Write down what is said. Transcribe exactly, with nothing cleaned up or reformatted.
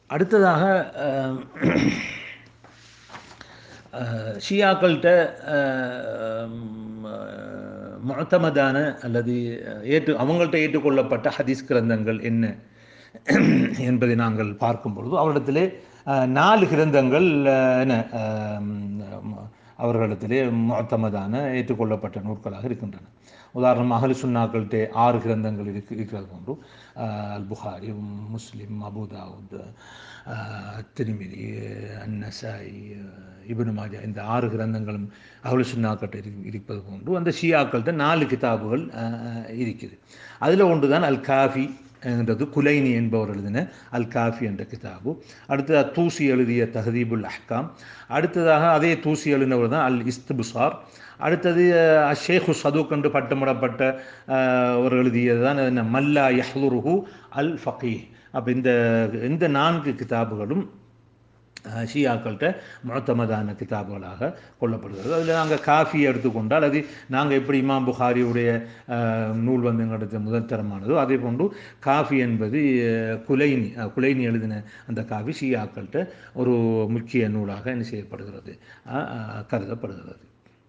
அடுத்ததாக ஷியாக்கள்கிட்ட முஅத்தமதான அல்லது ஏற்று அவங்கள்ட்ட ஏற்றுக்கொள்ளப்பட்ட ஹதீஸ் கிரந்தங்கள் என்ன என்பதை நாங்கள் பார்க்கும் பொழுது அவரிடத்திலே நாலு கிரந்தங்கள் என்ன அவர்களிடத்திலே முஅத்தமதான ஏற்றுக்கொள்ளப்பட்ட நூல்களாக இருக்கின்றன. உதாரணமாக அஹ்லு சுன்னாக்கள்கிட்ட ஆறு கிரந்தங்கள் இருக்கு இருக்கிறது போன்று Al Bukhari, Muslim, Abu Dawud, Tirmidhi, An Nasai, Ibn Majah இந்த ஆறு கிரந்தங்களும் அஹ்லு சுன்னாக்கள்கிட்ட இருப்பது போன்று அந்த ஷியாக்கள்கிட்ட நாலு கிதாபுகள் இருக்குது. அதில் ஒன்று தான் அல் காஃபி என்றது குலைனி என்பவர் எழுதின அல் காஃபி என்ற கிதாபு. அடுத்தது தூசி எழுதிய தஹதீபுல் அஹ்காம். அடுத்ததாக அதே தூசி எழுதினவர் தான் அல் இஸ்திப்சார். அடுத்தது ஷேഖு சதுக் என்று பட்டமிடப்பட்ட ஒரு எழுதியது தான் என்ன மல்லா யஹ்லுருஹு அல் ஃபகீஹ். அப்போ இந்த இந்த நான்கு கிதாபுகளும் ஷியாக்கள்கிட்ட முஅத்தமதான கிதாபுகளாக கொள்ளப்படுகிறது. அதில் நாங்கள் காஃபி எடுத்துக்கொண்டால் அது நாங்கள் எப்படி இமாம் புகாரியுடைய நூல் வந்து எங்களுக்கு முதல் தரமானதோ அதே போன்று காஃபி என்பது குலைனி குலைனி எழுதின அந்த காஃபி ஷியாக்கள்கிட்ட ஒரு முக்கிய நூலாக என்ன செய்யப்படுகிறது கருதப்படுகிறது.